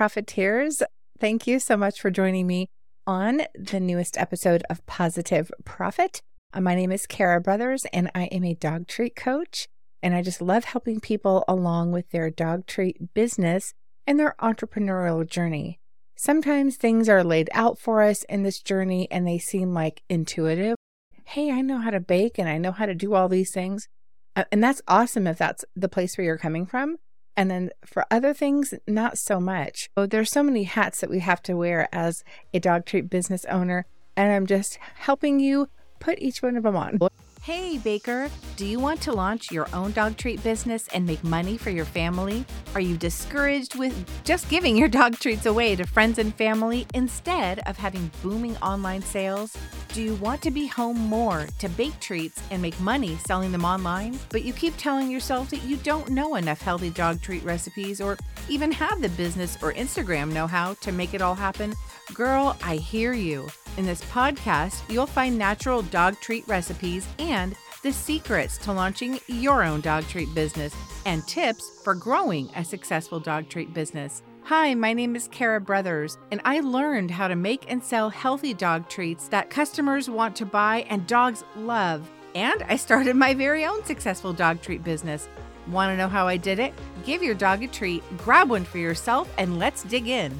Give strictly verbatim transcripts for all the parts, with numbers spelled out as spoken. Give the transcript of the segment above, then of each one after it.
Profiteers. Thank you so much for joining me on the newest episode of Positive Profit. Uh, my name is Kara Brothers, and I am a dog treat coach, and I just love helping people along with their dog treat business and their entrepreneurial journey. Sometimes things are laid out for us in this journey, and they seem like intuitive. Hey, I know how to bake, and I know how to do all these things. Uh, and that's awesome if that's the place where you're coming from. And then for other things, not so much. So there's so many hats that we have to wear as a dog treat business owner, and I'm just helping you put each one of them on. Hey Baker, do you want to launch your own dog treat business and make money for your family? Are you discouraged with just giving your dog treats away to friends and family instead of having booming online sales? Do you want to be home more to bake treats and make money selling them online, but you keep telling yourself that you don't know enough healthy dog treat recipes or even have the business or Instagram know-how to make it all happen? Girl, I hear you. In this podcast, you'll find natural dog treat recipes and the secrets to launching your own dog treat business and tips for growing a successful dog treat business. Hi, my name is Kara Brothers, and I learned how to make and sell healthy dog treats that customers want to buy and dogs love. And I started my very own successful dog treat business. Want to know how I did it? Give your dog a treat, grab one for yourself, and let's dig in.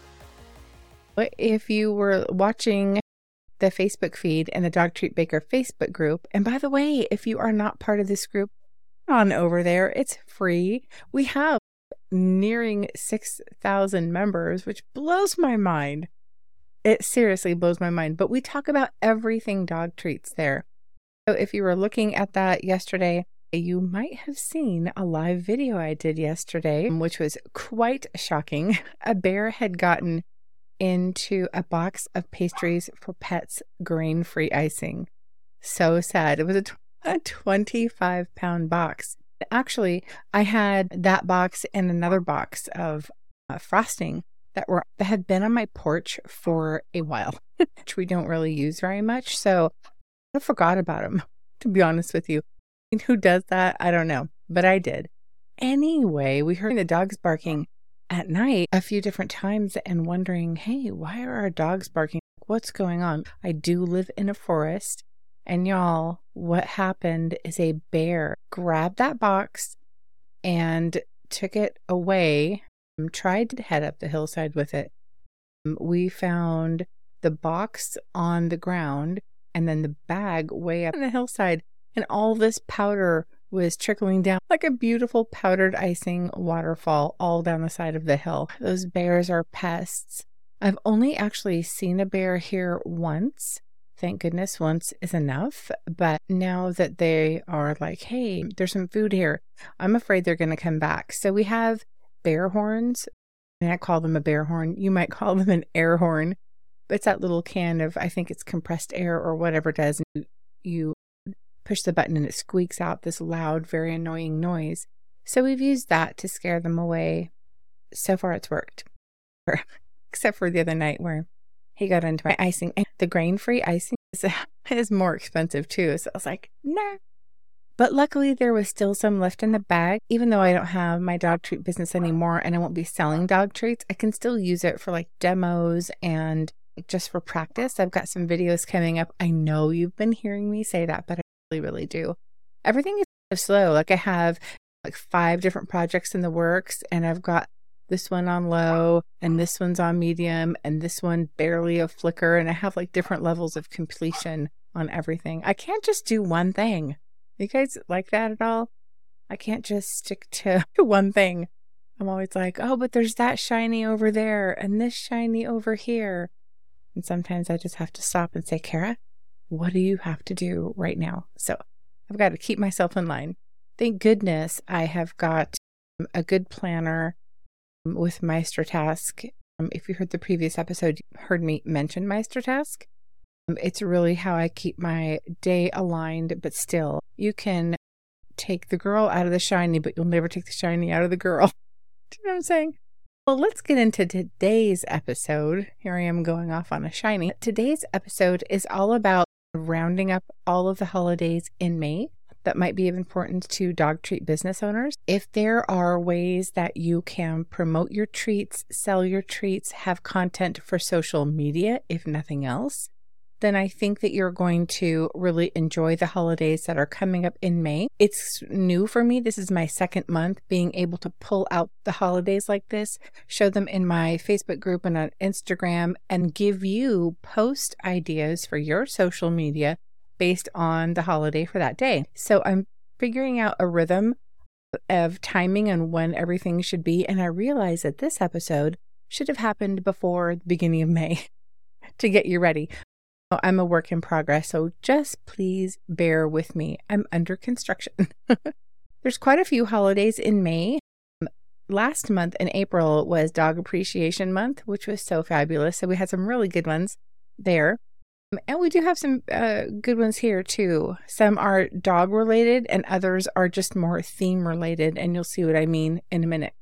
If you were watching the Facebook feed and the Dog Treat Baker Facebook group, and by the way, if you are not part of this group, on over there, it's free. We have nearing six thousand members, which blows my mind. It seriously blows my mind. But we talk about everything dog treats there. So if you were looking at that yesterday, you might have seen a live video I did yesterday, which was quite shocking. A bear had gotten into a box of pastries for pets grain-free icing. So sad. It was a, tw- a twenty-five pound box. Actually, I had that box and another box of uh, frosting that were that had been on my porch for a while, which we don't really use very much. So I forgot about them, to be honest with you. And who does that? I don't know, but I did. Anyway, we heard the dogs barking at night a few different times and wondering, hey, why are our dogs barking? What's going on? I do live in a forest, and y'all, what happened is a bear grabbed that box and took it away, and tried to head up the hillside with it. We found the box on the ground and then the bag way up on the hillside, and all this powder was trickling down like a beautiful powdered icing waterfall all down the side of the hill. Those bears are pests. I've only actually seen a bear here once. Thank goodness once is enough. But now that they are like, hey, there's some food here, I'm afraid they're going to come back. So we have bear horns. And I call them a bear horn. You might call them an air horn. But it's that little can of, I think it's compressed air or whatever it does. And you push the button and it squeaks out this loud, very annoying noise. So we've used that to scare them away. So far it's worked. Except for the other night where he got into my icing. And the grain-free icing is, is more expensive too. So I was like, nah. But luckily there was still some left in the bag. Even though I don't have my dog treat business anymore and I won't be selling dog treats, I can still use it for like demos and just for practice. I've got some videos coming up. I know you've been hearing me say that, but I really, really do. Everything is so slow. Like I have like five different projects in the works, and I've got this one on low and this one's on medium and this one barely a flicker, and I have like different levels of completion on everything. I can't just do one thing. You guys like that at all? I can't just stick to one thing. I'm always like, oh, but there's that shiny over there and this shiny over here. And sometimes I just have to stop and say, Kara, what do you have to do right now? So I've got to keep myself in line. Thank goodness I have got a good planner with MeisterTask. Um, if you heard the previous episode, you heard me mention MeisterTask. Um, it's really how I keep my day aligned, but still, you can take the girl out of the shiny, but you'll never take the shiny out of the girl. Do you know what I'm saying? Well, let's get into today's episode. Here I am going off on a shiny. Today's episode is all about rounding up all of the holidays in May. that might be of importance to dog treat business owners. If there are ways that you can promote your treats, sell your treats, have content for social media, if nothing else, then I think that you're going to really enjoy the holidays that are coming up in May. It's new for me. This is my second month being able to pull out the holidays like this, show them in my Facebook group and on Instagram, and give you post ideas for your social media based on the holiday for that day. So I'm figuring out a rhythm of timing and when everything should be. And I realize that this episode should have happened before the beginning of May to get you ready. I'm a work in progress, so just please bear with me. I'm under construction. There's quite a few holidays in May. Last month in April was Dog Appreciation Month, which was so fabulous. So we had some really good ones there. And we do have some uh, good ones here too. Some are dog related and others are just more theme related. And you'll see what I mean in a minute.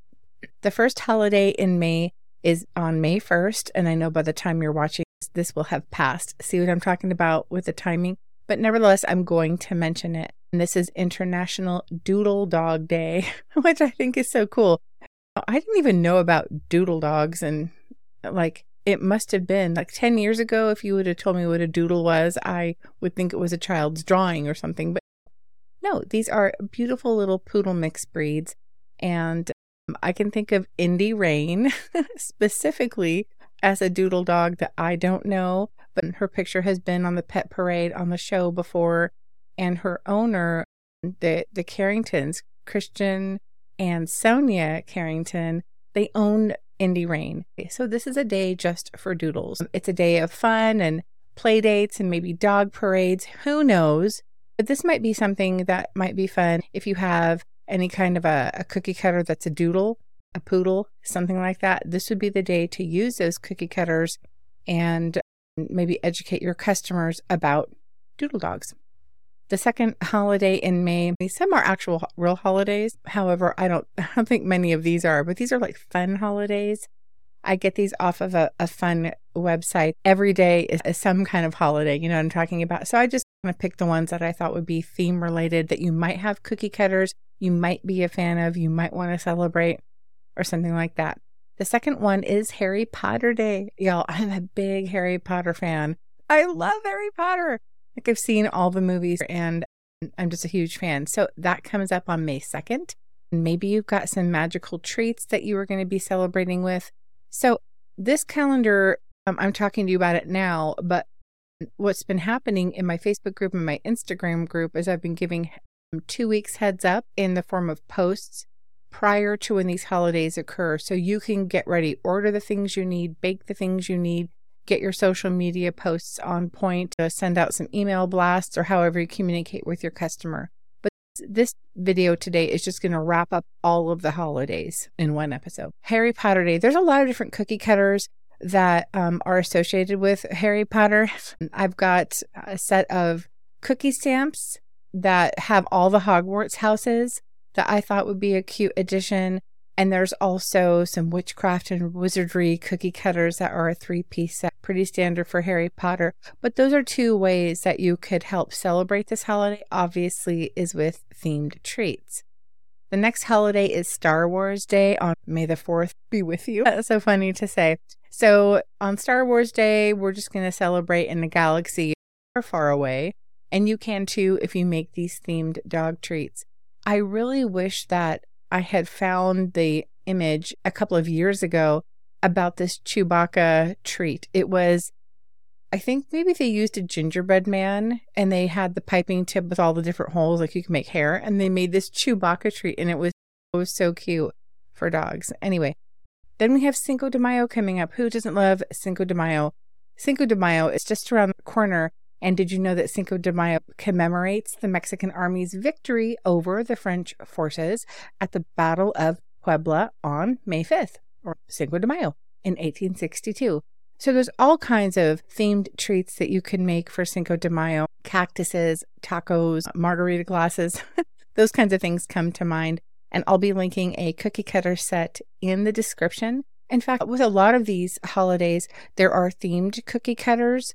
The first holiday in May is on May first. And I know by the time you're watching this, this will have passed. See what I'm talking about with the timing? But nevertheless, I'm going to mention it. And this is International Doodle Dog Day, which I think is so cool. I didn't even know about doodle dogs, and like, it must have been like ten years ago. If you would have told me what a doodle was, I would think it was a child's drawing or something. But no, these are beautiful little poodle mix breeds. And I can think of Indy Rain specifically as a doodle dog that I don't know, but her picture has been on the Pet Parade on the show before. And her owner, the, the Carringtons, Christian and Sonia Carrington, they own Indy Rain. So this is a day just for doodles. It's a day of fun and play dates and maybe dog parades. Who knows? But this might be something that might be fun if you have any kind of a, a cookie cutter that's a doodle, a poodle, something like that. This would be the day to use those cookie cutters and maybe educate your customers about doodle dogs. The second holiday in May, some are actual real holidays. However, I don't, I don't think many of these are, but these are like fun holidays. I get these off of a, a fun website. Every day is, is some kind of holiday, you know what I'm talking about. So I just want to pick the ones that I thought would be theme related, that you might have cookie cutters, you might be a fan of, you might want to celebrate or something like that. The second one is Harry Potter Day. Y'all, I'm a big Harry Potter fan. I love Harry Potter. Like, I've seen all the movies and I'm just a huge fan. So that comes up on May second. Maybe you've got some magical treats that you are going to be celebrating with. So this calendar, um, I'm talking to you about it now, but what's been happening in my Facebook group and my Instagram group is I've been giving two weeks heads up in the form of posts prior to when these holidays occur. So you can get ready, order the things you need, bake the things you need, get your social media posts on point, to send out some email blasts or however you communicate with your customer. But this video today is just going to wrap up all of the holidays in one episode. Harry Potter Day. There's a lot of different cookie cutters that um, are associated with Harry Potter. I've got a set of cookie stamps that have all the Hogwarts houses that I thought would be a cute addition. And there's also some witchcraft and wizardry cookie cutters that are a three-piece set, pretty standard for Harry Potter. But those are two ways that you could help celebrate this holiday, obviously, is with themed treats. The next holiday is Star Wars Day on May the fourth be with you. That's so funny to say. So on Star Wars Day, we're just going to celebrate in a galaxy far, far away. And you can too if you make these themed dog treats. I really wish that I had found the image a couple of years ago about this Chewbacca treat. It was, I think maybe they used a gingerbread man and they had the piping tip with all the different holes, like you can make hair, and they made this Chewbacca treat and it was, it was so cute for dogs. Anyway, then we have Cinco de Mayo coming up. Who doesn't love Cinco de Mayo? Cinco de Mayo is just around the corner. And did you know that Cinco de Mayo commemorates the Mexican army's victory over the French forces at the Battle of Puebla on May fifth, or Cinco de Mayo in eighteen sixty-two. So there's all kinds of themed treats that you can make for Cinco de Mayo. Cactuses, tacos, margarita glasses, those kinds of things come to mind. And I'll be linking a cookie cutter set in the description. In fact, with a lot of these holidays, there are themed cookie cutters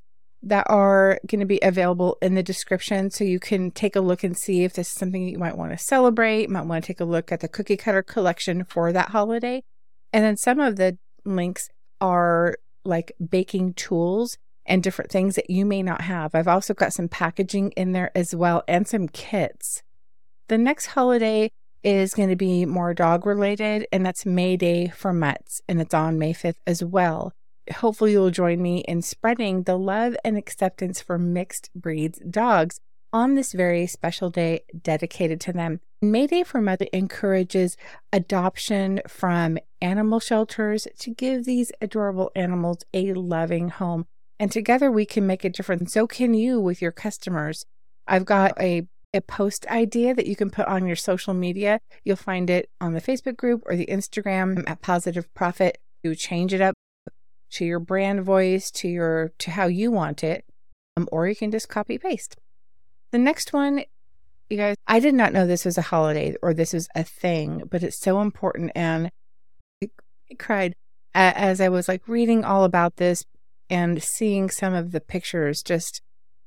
that are going to be available in the description. So you can take a look and see if this is something you might want to celebrate. You might want to take a look at the cookie cutter collection for that holiday. And then some of the links are like baking tools and different things that you may not have. I've also got some packaging in there as well and some kits. The next holiday is going to be more dog related, and that's May Day for Mutts, and it's on May fifth as well. Hopefully you'll join me in spreading the love and acceptance for mixed breeds dogs on this very special day dedicated to them. May Day for Mutts encourages adoption from animal shelters to give these adorable animals a loving home. And together we can make a difference. So can you with your customers. I've got a a post idea that you can put on your social media. You'll find it on the Facebook group or the Instagram at Positive Profit. You change it up to your brand voice, to your to how you want it, um, or you can just copy paste. The next one, you guys, I did not know this was a holiday or this was a thing, but it's so important. And I, I cried as I was like reading all about this and seeing some of the pictures. Just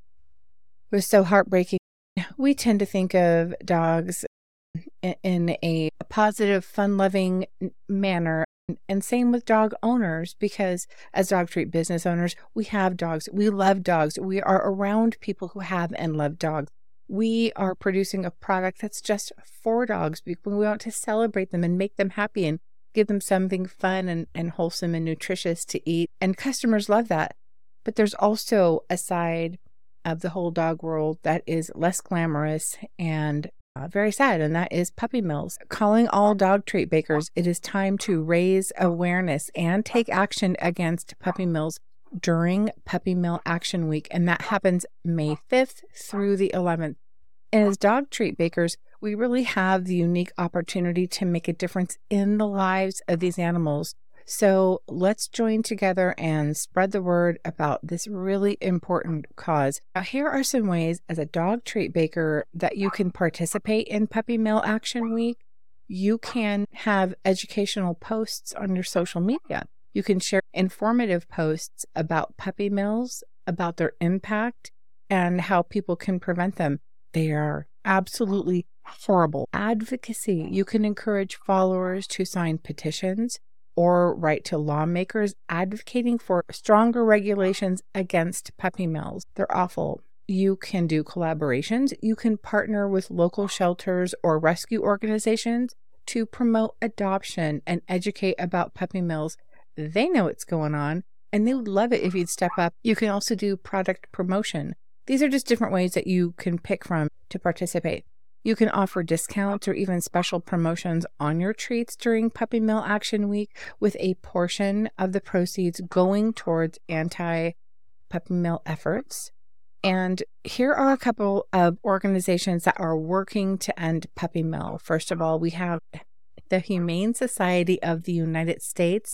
it was so heartbreaking. We tend to think of dogs in a positive, fun-loving manner, and same with dog owners, because as dog treat business owners, we have dogs. We love dogs. We are around people who have and love dogs. We are producing a product that's just for dogs because we want to celebrate them and make them happy and give them something fun and, and wholesome and nutritious to eat. And customers love that. But there's also a side of the whole dog world that is less glamorous and uh, very sad, and that is puppy mills. Calling all dog treat bakers, it is time to raise awareness and take action against puppy mills during Puppy Mill Action Week, and that happens May fifth through the eleventh. And as dog treat bakers, we really have the unique opportunity to make a difference in the lives of these animals. So let's join together and spread the word about this really important cause. Now, here are some ways as a dog treat baker that you can participate in Puppy Mill Action Week. You can have educational posts on your social media. You can share informative posts about puppy mills, about their impact, and how people can prevent them. They are absolutely horrible. Advocacy. You can encourage followers to sign petitions or write to lawmakers advocating for stronger regulations against puppy mills. They're awful. You can do collaborations. You can partner with local shelters or rescue organizations to promote adoption and educate about puppy mills. They know what's going on, and they would love it if you'd step up. You can also do product promotion. These are just different ways that you can pick from to participate. You can offer discounts or even special promotions on your treats during Puppy Mill Action Week, with a portion of the proceeds going towards anti-puppy mill efforts. And here are a couple of organizations that are working to end puppy mill. First of all, we have the Humane Society of the United States,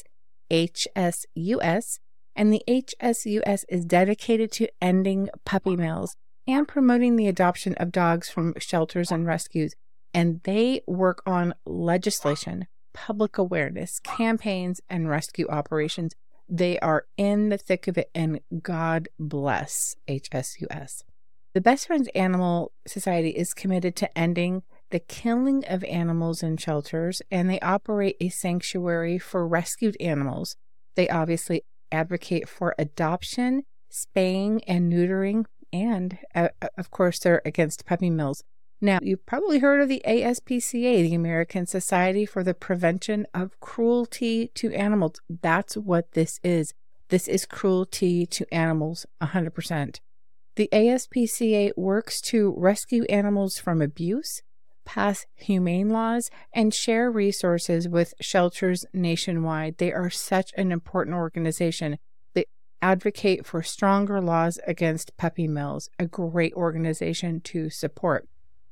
H S U S, and the H S U S is dedicated to ending puppy mills and promoting the adoption of dogs from shelters and rescues. And they work on legislation, public awareness, campaigns, and rescue operations. They are in the thick of it, and God bless H S U S. The Best Friends Animal Society is committed to ending the killing of animals in shelters, and they operate a sanctuary for rescued animals. They obviously advocate for adoption, spaying, and neutering, and uh, of course, they're against puppy mills. Now, you've probably heard of the A S P C A, the American Society for the Prevention of Cruelty to Animals. That's what this is. This is cruelty to animals, one hundred percent. The A S P C A works to rescue animals from abuse, pass humane laws, and share resources with shelters nationwide. They are such an important organization. They advocate for stronger laws against puppy mills, a great organization to support.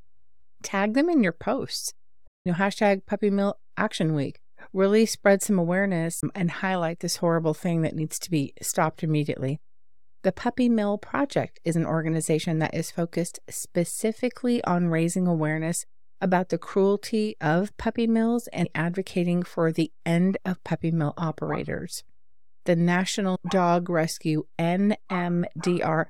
Tag them in your posts. You know, hashtag Puppy Mill Action Week. Really spread some awareness and highlight this horrible thing that needs to be stopped immediately. The Puppy Mill Project is an organization that is focused specifically on raising awareness about the cruelty of puppy mills and advocating for the end of puppy mill operators. The National Dog Rescue, N M D R,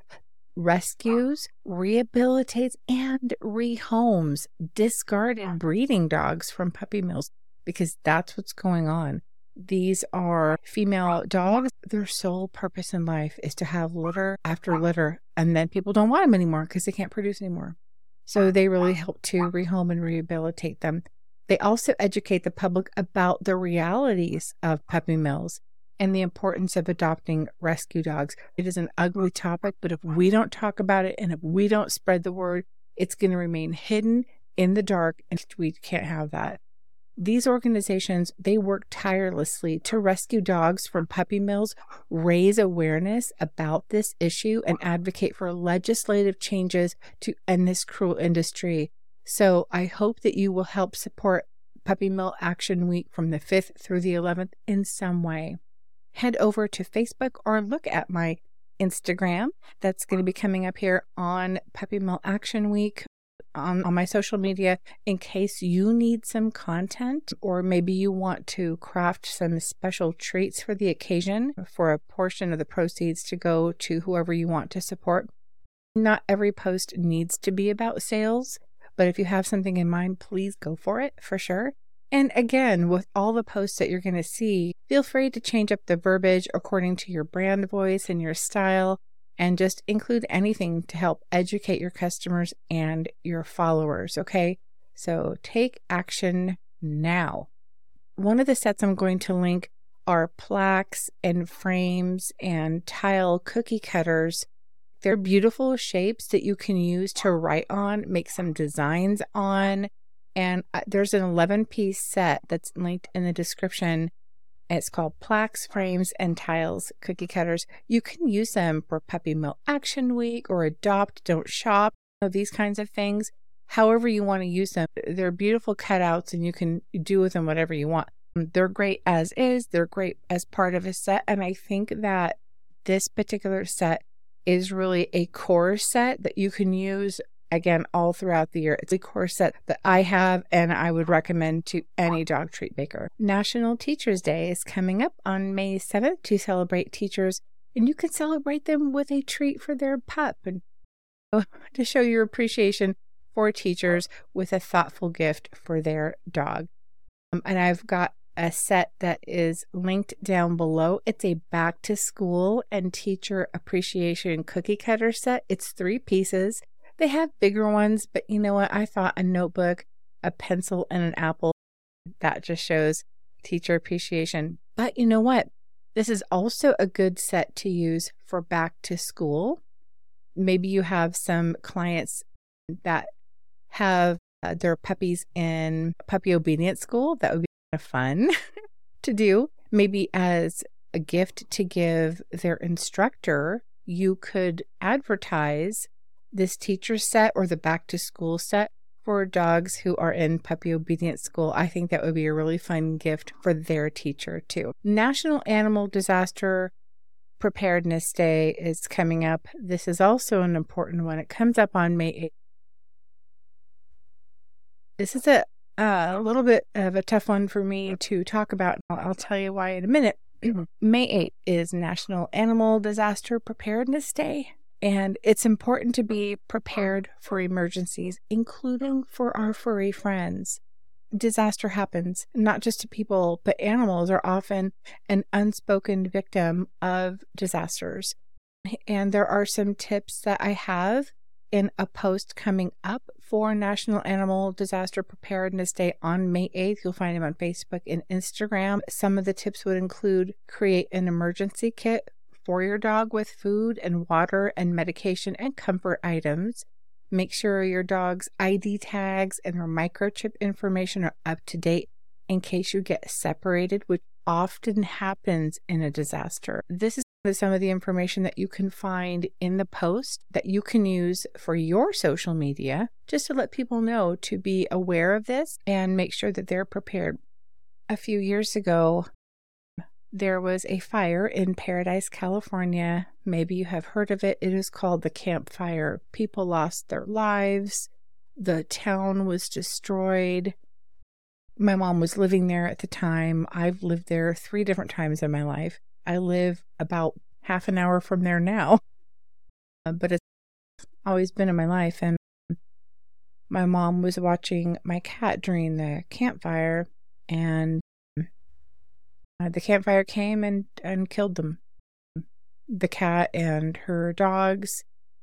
rescues, rehabilitates, and rehomes discarded breeding dogs from puppy mills, because that's what's going on. These are female dogs. Their sole purpose in life is to have litter after litter, and then people don't want them anymore because they can't produce anymore. So they really help to rehome and rehabilitate them. They also educate the public about the realities of puppy mills and the importance of adopting rescue dogs. It is an ugly topic, but if we don't talk about it and if we don't spread the word, it's going to remain hidden in the dark, and we can't have that. These organizations, they work tirelessly to rescue dogs from puppy mills, raise awareness about this issue, and advocate for legislative changes to end this cruel industry. So I hope that you will help support Puppy Mill Action Week from the fifth through the eleventh in some way. Head over to Facebook or look at my Instagram. That's going to be coming up here on Puppy Mill Action Week on, on my social media in case you need some content, or maybe you want to craft some special treats for the occasion for a portion of the proceeds to go to whoever you want to support. Not every post needs to be about sales, but if you have something in mind, please go for it for sure. And again, with all the posts that you're going to see, feel free to change up the verbiage according to your brand voice and your style, and just include anything to help educate your customers and your followers, okay? So take action now. One of the sets I'm going to link are plaques and frames and tile cookie cutters. They're beautiful shapes that you can use to write on, make some designs on. And there's an eleven-piece set that's linked in the description. It's called Plaques, Frames, and Tiles Cookie Cutters. You can use them for Puppy Mill Action Week or Adopt, Don't Shop, you know, these kinds of things. However you want to use them. They're beautiful cutouts, and you can do with them whatever you want. They're great as is. They're great as part of a set. And I think that this particular set is really a core set that you can use again all throughout the year. It's a core set that I have and I would recommend to any dog treat baker. National Teachers Day is coming up on May seventh to celebrate teachers, and you can celebrate them with a treat for their pup and to show your appreciation for teachers with a thoughtful gift for their dog. Um, and I've got a set that is linked down below. It's a back to school and teacher appreciation cookie cutter set. It's three pieces. They have bigger ones, but you know what? I thought a notebook, a pencil, and an apple, that just shows teacher appreciation. But you know what? This is also a good set to use for back to school. Maybe you have some clients that have uh, their puppies in puppy obedience school. That would be kind of fun to do. Maybe as a gift to give their instructor, you could advertise this teacher set or the back to school set for dogs who are in puppy obedience school. I think that would be a really fun gift for their teacher too. National Animal Disaster Preparedness Day is coming up. This is also an important one. It comes up on May eighth. This is a a little bit of a tough one for me to talk about. I'll, I'll tell you why in a minute. May eighth is National Animal Disaster Preparedness Day. And it's important to be prepared for emergencies, including for our furry friends. Disaster happens, not just to people, but animals are often an unspoken victim of disasters. And there are some tips that I have in a post coming up for National Animal Disaster Preparedness Day on May eighth. You'll find them on Facebook and Instagram. Some of the tips would include create an emergency kit for your dog with food and water and medication and comfort items. Make sure your dog's I D tags and their microchip information are up to date in case you get separated, which often happens in a disaster. This is some of the information that you can find in the post that you can use for your social media, just to let people know to be aware of this and make sure that they're prepared. A few years ago, there was a fire in Paradise, California. Maybe you have heard of it. It is called the Camp Fire. People lost their lives. The town was destroyed. My mom was living there at the time. I've lived there three different times in my life. I live about half an hour from there now, uh, but it's always been in my life. And my mom was watching my cat during the campfire, and uh, the campfire came and, and killed them. The cat and her dogs,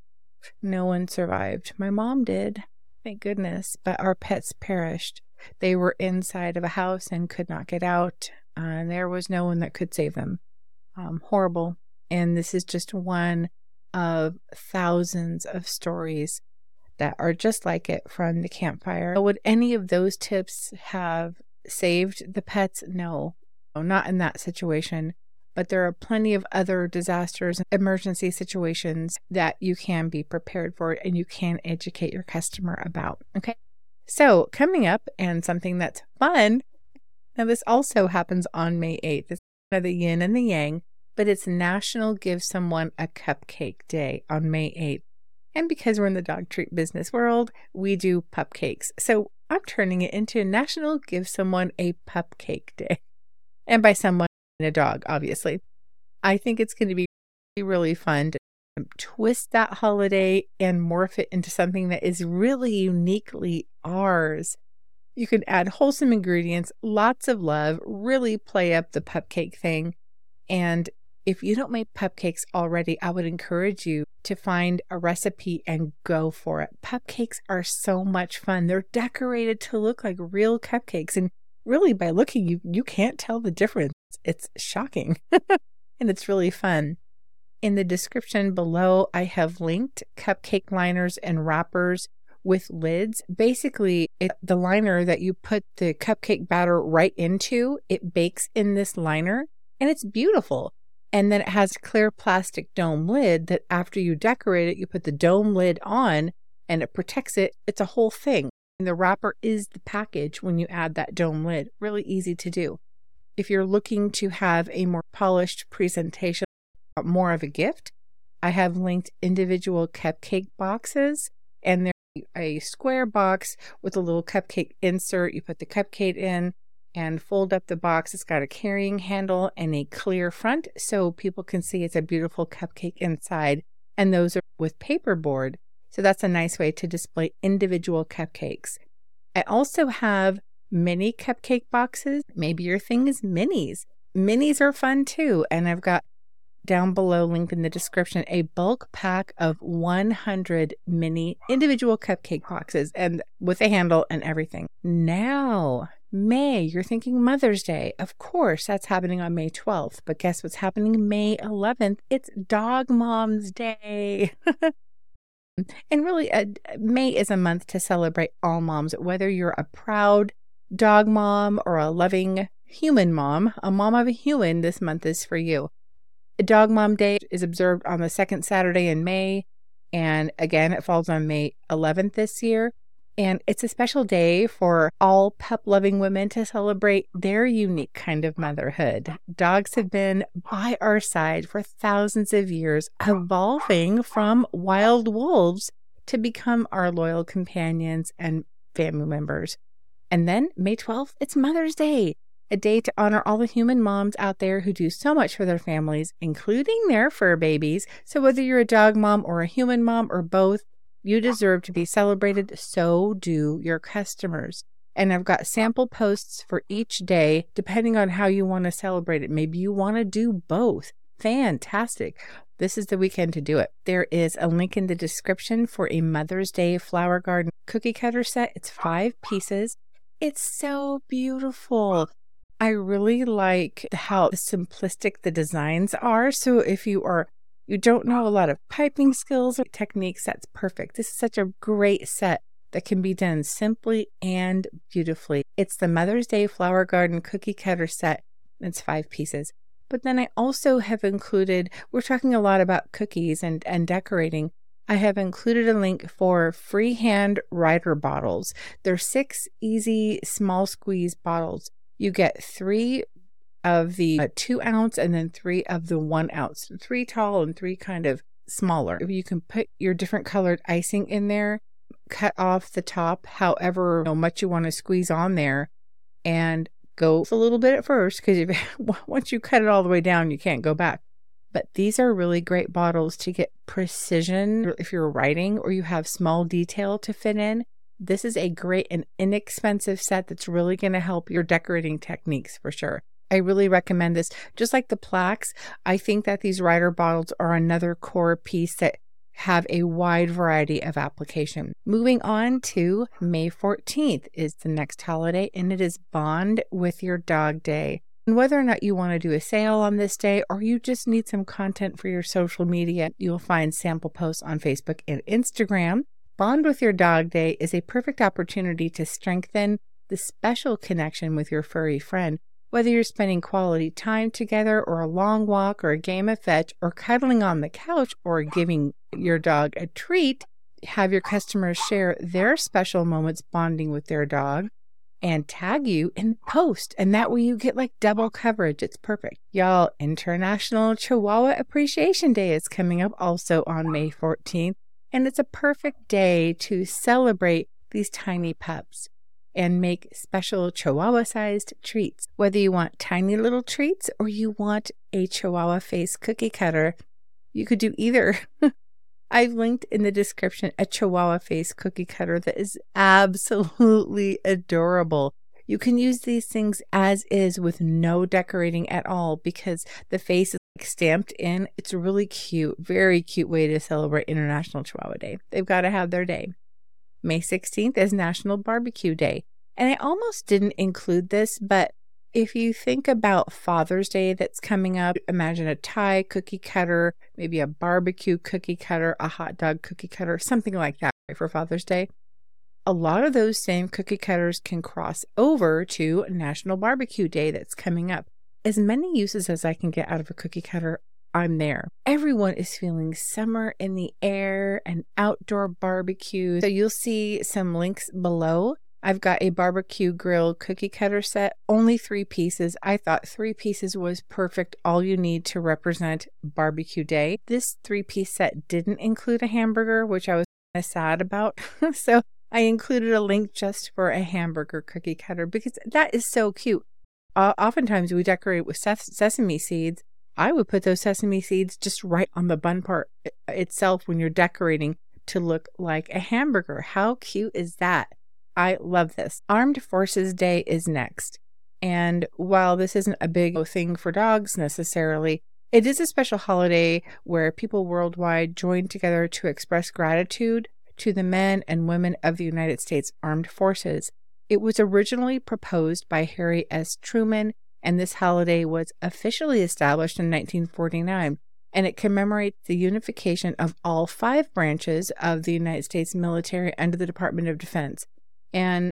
no one survived. My mom did, thank goodness, but our pets perished. They were inside of a house and could not get out, uh, and there was no one that could save them. Um, horrible. And this is just one of thousands of stories that are just like it from the campfire. Would any of those tips have saved the pets? No, no, not in that situation. But there are plenty of other disasters and emergency situations that you can be prepared for and you can educate your customer about. Okay. So coming up, and something that's fun. Now, this also happens on May eighth. It's kind of the yin and the yang, but it's National Give Someone a Cupcake Day on May eighth. And because we're in the dog treat business world, we do pupcakes. So I'm turning it into National Give Someone a Pupcake Day. And by someone, a dog, obviously. I think it's going to be really, really fun to twist that holiday and morph it into something that is really uniquely ours. You can add wholesome ingredients, lots of love, really play up the pupcake thing. And if you don't make pupcakes already, I would encourage you to find a recipe and go for it. Pupcakes are so much fun. They're decorated to look like real cupcakes. And really, by looking, you, you can't tell the difference. It's shocking. And it's really fun. In the description below, I have linked cupcake liners and wrappers with lids. Basically, it's the liner that you put the cupcake batter right into. It bakes in this liner, and it's beautiful. And then it has a clear plastic dome lid that after you decorate it, you put the dome lid on and it protects it. It's a whole thing. And the wrapper is the package when you add that dome lid. Really easy to do. If you're looking to have a more polished presentation, more of a gift, I have linked individual cupcake boxes, and they're a square box with a little cupcake insert. You put the cupcake in and fold up the box. It's got a carrying handle and a clear front so people can see it's a beautiful cupcake inside. And those are with paperboard. So that's a nice way to display individual cupcakes. I also have mini cupcake boxes. Maybe your thing is minis. Minis are fun too. And I've got down below, linked in the description, a bulk pack of one hundred mini individual cupcake boxes and with a handle and everything. Now, May, you're thinking Mother's Day. Of course, that's happening on May twelfth. But guess what's happening May eleventh? It's Dog Moms Day. And really, uh, May is a month to celebrate all moms, whether you're a proud dog mom or a loving human mom. A mom of a human, this month is for you. Dog Mom Day is observed on the second Saturday in May. And again, it falls on May eleventh this year. And it's a special day for all pup-loving women to celebrate their unique kind of motherhood. Dogs have been by our side for thousands of years, evolving from wild wolves to become our loyal companions and family members. And then May twelfth, it's Mother's Day, a day to honor all the human moms out there who do so much for their families, including their fur babies. So whether you're a dog mom or a human mom or both, you deserve to be celebrated. So do your customers. And I've got sample posts for each day, depending on how you want to celebrate it. Maybe you want to do both. Fantastic. This is the weekend to do it. There is a link in the description for a Mother's Day Flower Garden cookie cutter set. It's five pieces. It's so beautiful. I really like how simplistic the designs are. So if you are you don't know a lot of piping skills or techniques, that's perfect. This is such a great set that can be done simply and beautifully. It's the Mother's Day Flower Garden cookie cutter set. It's five pieces. But then I also have included, we're talking a lot about cookies and, and decorating. I have included a link for freehand writer bottles. They're six easy small squeeze bottles. You get three of the uh, two ounce and then three of the one ounce, three tall and three kind of smaller. You can put your different colored icing in there, cut off the top, however much you want to squeeze on there, and go a little bit at first because once you cut it all the way down, you can't go back. But these are really great bottles to get precision if you're writing or you have small detail to fit in. This is a great and inexpensive set that's really going to help your decorating techniques for sure. I really recommend this. Just like the plaques, I think that these writer bottles are another core piece that have a wide variety of application. Moving on to May fourteenth is the next holiday, and it is Bond with Your Dog Day. And whether or not you want to do a sale on this day or you just need some content for your social media, you'll find sample posts on Facebook and Instagram. Bond with Your Dog Day is a perfect opportunity to strengthen the special connection with your furry friend. Whether you're spending quality time together or a long walk or a game of fetch or cuddling on the couch or giving your dog a treat, have your customers share their special moments bonding with their dog and tag you in the post. And that way you get like double coverage. It's perfect. Y'all, International Chihuahua Appreciation Day is coming up also on May fourteenth. And it's a perfect day to celebrate these tiny pups and make special Chihuahua-sized treats. Whether you want tiny little treats or you want a Chihuahua face cookie cutter, you could do either. I've linked in the description a Chihuahua face cookie cutter that is absolutely adorable. You can use these things as is with no decorating at all because the face is like stamped in. It's a really cute, very cute way to celebrate International Chihuahua Day. They've got to have their day. May sixteenth is National Barbecue Day. And I almost didn't include this, but if you think about Father's Day that's coming up, imagine a Thai cookie cutter, maybe a barbecue cookie cutter, a hot dog cookie cutter, something like that for Father's Day. A lot of those same cookie cutters can cross over to National Barbecue Day that's coming up. As many uses as I can get out of a cookie cutter, I'm there. Everyone is feeling summer in the air and outdoor barbecue. So you'll see some links below. I've got a barbecue grill cookie cutter set, only three pieces. I thought three pieces was perfect, all you need to represent barbecue day. This three-piece set didn't include a hamburger, which I was kind of sad about. So I included a link just for a hamburger cookie cutter because that is so cute. Uh, oftentimes we decorate with ses- sesame seeds. I would put those sesame seeds just right on the bun part itself when you're decorating to look like a hamburger. How cute is that? I love this. Armed Forces Day is next. And while this isn't a big thing for dogs necessarily, it is a special holiday where people worldwide join together to express gratitude to the men and women of the United States Armed Forces. It was originally proposed by Harry S. Truman, and this holiday was officially established in nineteen forty-nine. And it commemorates the unification of all five branches of the United States military under the Department of Defense. And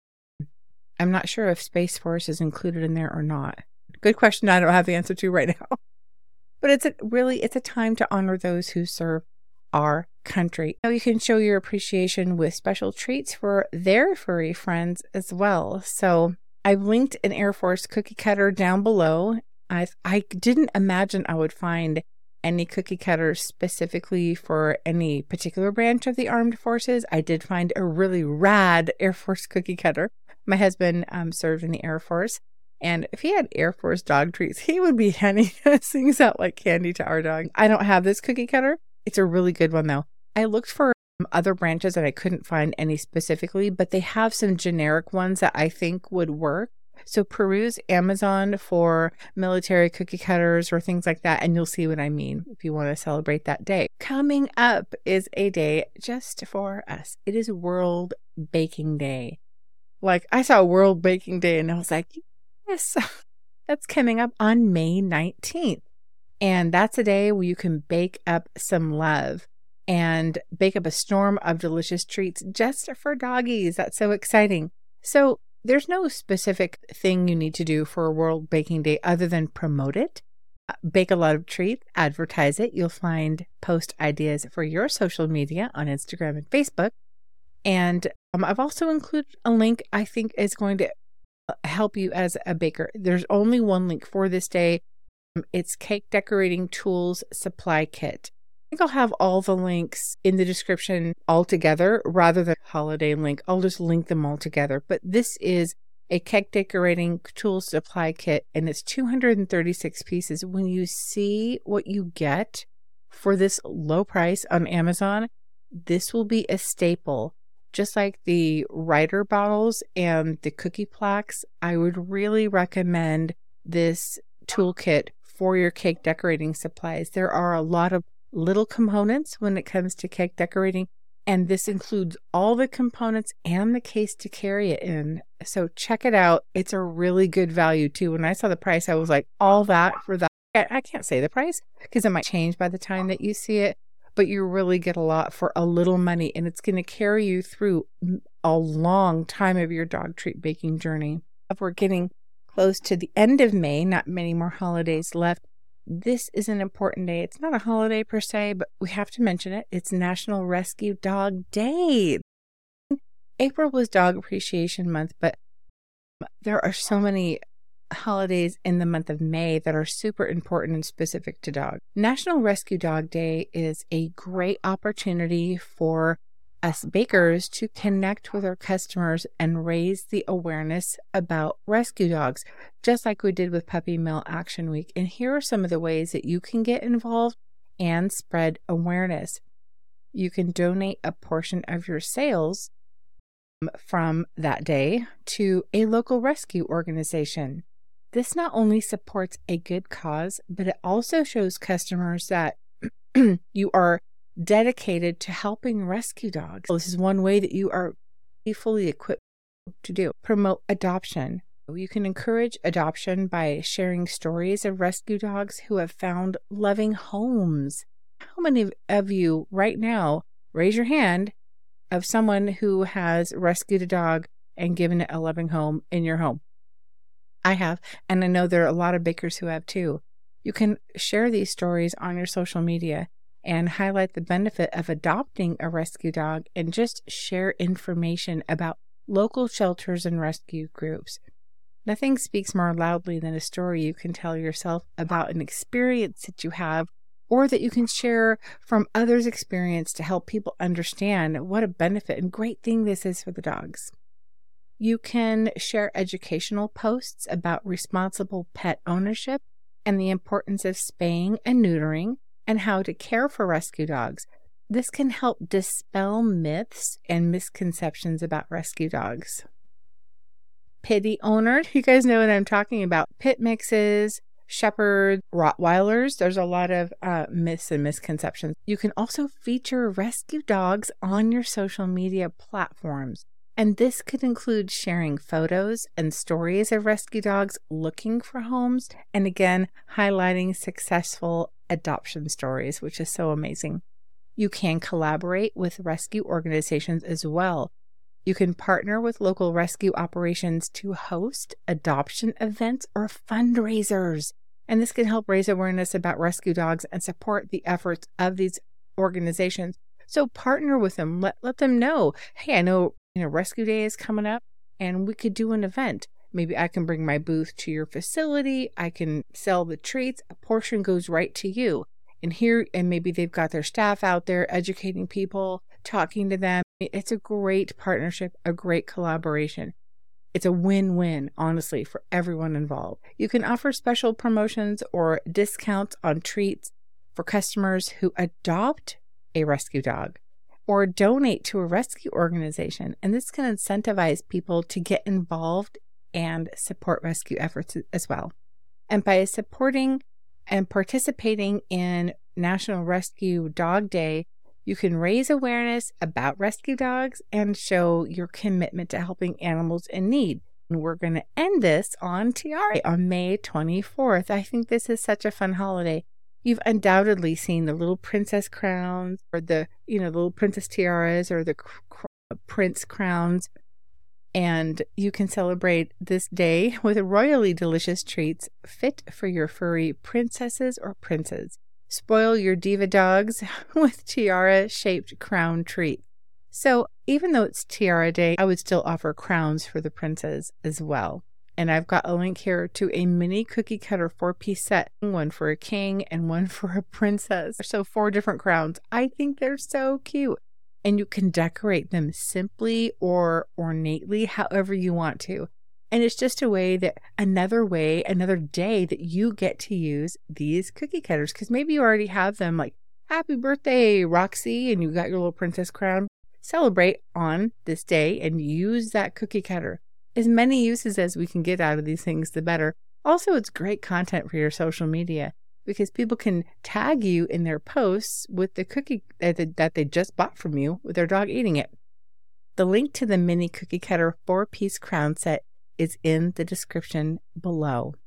I'm not sure if Space Force is included in there or not. Good question. I don't have the answer to right now. But it's a, really, it's a time to honor those who serve our country. Now you can show your appreciation with special treats for their furry friends as well. So I've linked an Air Force cookie cutter down below. I I didn't imagine I would find any cookie cutters specifically for any particular branch of the armed forces. I did find a really rad Air Force cookie cutter. My husband um, served in the Air Force, and if he had Air Force dog treats, he would be handing those things out like candy to our dog. I don't have this cookie cutter. It's a really good one though. I looked for other branches and I couldn't find any specifically, but they have some generic ones that I think would work. So peruse Amazon for military cookie cutters or things like that, and you'll see what I mean if you want to celebrate that day. Coming up is a day just for us. It is World Baking Day. Like, I saw World Baking Day and I was like, yes, that's coming up on May nineteenth. And that's a day where you can bake up some love and bake up a storm of delicious treats just for doggies. That's so exciting. So there's no specific thing you need to do for World Baking Day other than promote it, bake a lot of treats, advertise it. You'll find post ideas for your social media on Instagram and Facebook. And um, I've also included a link I think is going to help you as a baker. There's only one link for this day. It's Cake Decorating Tools Supply Kit. I think I'll have all the links in the description all together rather than a holiday link. I'll just link them all together. But this is a cake decorating tool supply kit, and it's two hundred thirty-six pieces. When you see what you get for this low price on Amazon, this will be a staple. Just like the Ryder bottles and the cookie plaques, I would really recommend this toolkit for your cake decorating supplies. There are a lot of little components when it comes to cake decorating, and this includes all the components and the case to carry it in. So check it out. It's a really good value too. When I saw the price, I was like, all that for that. I can't say the price because it might change by the time that you see it, but you really get a lot for a little money, and it's going to carry you through a long time of your dog treat baking journey. We're getting close to the end of May, not many more holidays left. This is an important day. It's not a holiday per se, but we have to mention it. It's National Rescue Dog Day. April was Dog Appreciation Month, but there are so many holidays in the month of May that are super important and specific to dogs. National Rescue Dog Day is a great opportunity for us bakers to connect with our customers and raise the awareness about rescue dogs, just like we did with Puppy Mill Action Week. And here are some of the ways that you can get involved and spread awareness. You can donate a portion of your sales from that day to a local rescue organization. This not only supports a good cause, but it also shows customers that you are dedicated to helping rescue dogs. This is one way that you are fully equipped to do. Promote adoption. You can encourage adoption by sharing stories of rescue dogs who have found loving homes. How many of you right now, raise your hand, of someone who has rescued a dog and given it a loving home in your home? I have, and I know there are a lot of bakers who have too. You can share these stories on your social media and highlight the benefit of adopting a rescue dog, and just share information about local shelters and rescue groups. Nothing speaks more loudly than a story you can tell yourself about an experience that you have, or that you can share from others' experience to help people understand what a benefit and great thing this is for the dogs. You can share educational posts about responsible pet ownership and the importance of spaying and neutering, and how to care for rescue dogs. This can help dispel myths and misconceptions about rescue dogs. Pitty owners, you guys know what I'm talking about. Pit mixes, Shepherd, Rottweilers. There's a lot of uh, myths and misconceptions. You can also feature rescue dogs on your social media platforms. And this could include sharing photos and stories of rescue dogs looking for homes, and again, highlighting successful adoption stories, which is so amazing. You can collaborate with rescue organizations as well. You can partner with local rescue operations to host adoption events or fundraisers. And this can help raise awareness about rescue dogs and support the efforts of these organizations. So partner with them. Let, let them know, hey, I know, you know, Rescue Day is coming up and we could do an event. Maybe I can bring my booth to your facility. I can sell the treats. A portion goes right to you. And here, and maybe they've got their staff out there educating people, talking to them. It's a great partnership, a great collaboration. It's a win-win, honestly, for everyone involved. You can offer special promotions or discounts on treats for customers who adopt a rescue dog or donate to a rescue organization. And this can incentivize people to get involved and support rescue efforts as well. And by supporting and participating in National Rescue Dog Day, you can raise awareness about rescue dogs and show your commitment to helping animals in need. And we're going to end this on Tiara on May twenty-fourth. I think this is such a fun holiday. You've undoubtedly seen the little princess crowns, or the, you know, the little princess tiaras, or the cr- cr- prince crowns. And you can celebrate this day with royally delicious treats fit for your furry princesses or princes. Spoil your diva dogs with tiara-shaped crown treats. So even though it's Tiara Day, I would still offer crowns for the princes as well. And I've got a link here to a mini cookie cutter four-piece set, one for a king and one for a princess. So four different crowns. I think they're so cute. And you can decorate them simply or ornately, however you want to. And it's just a way that another way, another day that you get to use these cookie cutters. Because maybe you already have them like, happy birthday, Roxy, and you got your little princess crown. Celebrate on this day and use that cookie cutter. As many uses as we can get out of these things, the better. Also, it's great content for your social media because people can tag you in their posts with the cookie that they just bought from you with their dog eating it. The link to the mini cookie cutter four-piece crown set is in the description below.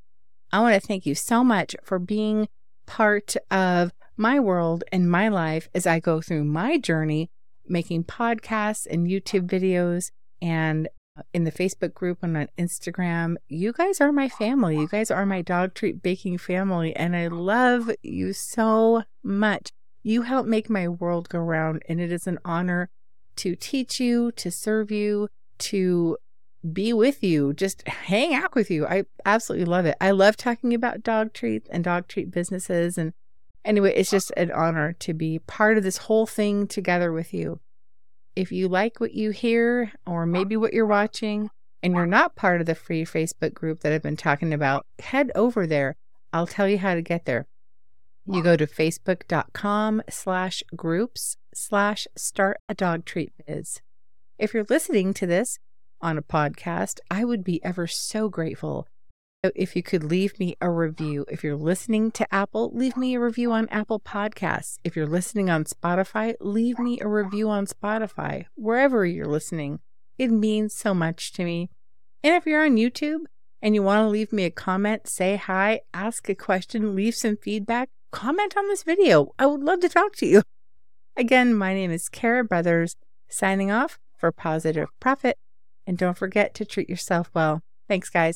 I want to thank you so much for being part of my world and my life as I go through my journey making podcasts and YouTube videos and in the Facebook group and on Instagram. You guys are my family. You guys are my dog treat baking family, and I love you so much. You help make my world go round, and it is an honor to teach you, to serve you, to be with you, just hang out with you. I absolutely love it. I love talking about dog treats and dog treat businesses. And anyway, it's just an honor to be part of this whole thing together with you. If you like what you hear or maybe what you're watching and you're not part of the free Facebook group that I've been talking about, head over there. I'll tell you how to get there. You go to facebook.com slash groups slash start a dog treat biz. If you're listening to this on a podcast, I would be ever so grateful if you could leave me a review. If you're listening to Apple, leave me a review on Apple Podcasts. If you're listening on Spotify, leave me a review on Spotify. Wherever you're listening, it means so much to me. And if you're on YouTube and you want to leave me a comment, say hi, ask a question, leave some feedback, comment on this video. I would love to talk to you. Again, my name is Kara Brothers, signing off for Positive Profit. And don't forget to treat yourself well. Thanks, guys.